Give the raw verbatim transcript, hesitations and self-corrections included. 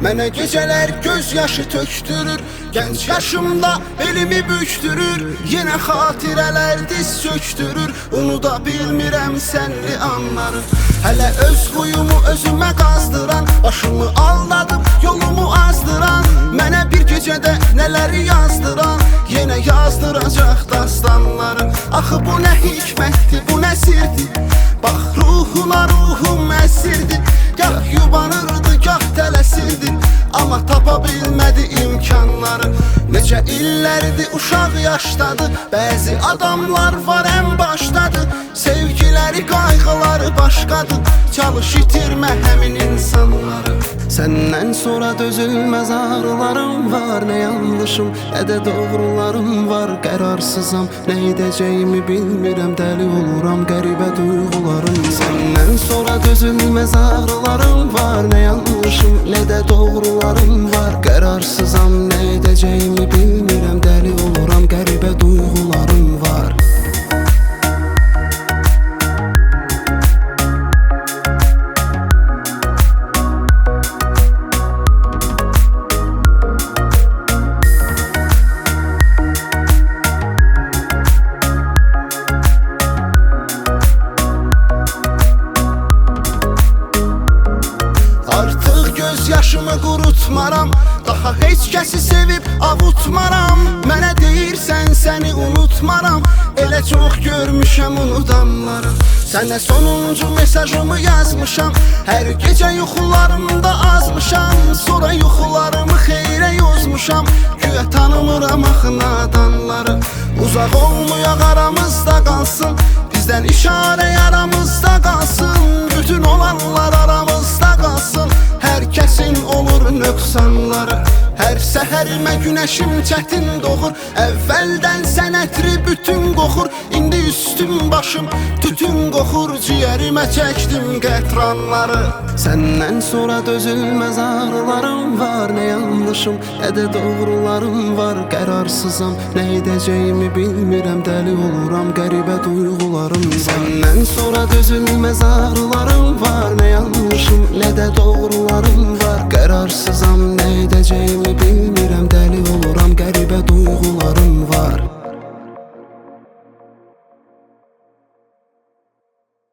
Mənə gecələr göz yaşı tökdürür, gənc yaşımda elimi büktürür, yenə xatirələr diz söktürür, unuda bilmirəm sənli anları. Hələ öz huyumu özümə qazdıran, başımı aldadıb yolumu azdıran, mənə bir gecədə nələri yazdıran, yenə yazdıracaq dastanları. Axı bu nə hikmətdir, bu nə sirdir, bax ruhuna ruhum əsirdi, gah yubanırdı, gah tələsirdi, amma tapa bilmədi imkanları. Necə illərdir uşaq yaşdadır, bəzi adamlar var ən başdadır, sevgiləri qayğıları başqadır, çalış itirmə həmin insanları. Səndən sonra dözülməz ağrılarım var, nə yanlışım, nə də doğrularım var. Qərarsızam, nə edəcəyimi bilmirəm, dəli oluram, qəribə duyğularım. Səndən sonra dözülməz ağrılarım var, nə yanlışım, nə də doğrularım var. Qərarsızam, nə edəcəyimi bilmirəm, dəli oluram, qəribə duyğularım var. Yaşımı qurutmaram, daha heç kəsi sevib avutmaram. Mənə deyirsən səni unutmaram, elə çox görmüşəm unudanları. Sənə sonuncu mesajımı yazmışam, hər gecə yuxularımda azmışam. Sonra yuxularımı xeyrə yozmuşam, güya tanımıram axı nadanları. Uzaq olmayaq aramızda qalsın, bizdən işarə yaramızda qalsın, bütün olanlar aramızda qalsın. Hər kəsin olur nöqsanları, hər səhərimə günəşim çətin doğur, əvvəldən sənətri bütün qoxur, indi üstüm başım tütün qoxur, ciyərimə çəkdim qətranları. Səndən sonra dözülməz ağrılarım var, nə yanlışım, nə də doğrularım var. Qərarsızam, nə edəcəyimi bilmirəm, dəli oluram, qəribə duyğularım. Səndən sonra dözülməz ağrılarım var, nə yanlışım, nə də doğrularım var. Qərarsızam, nə edəcəyimi bilmirəm,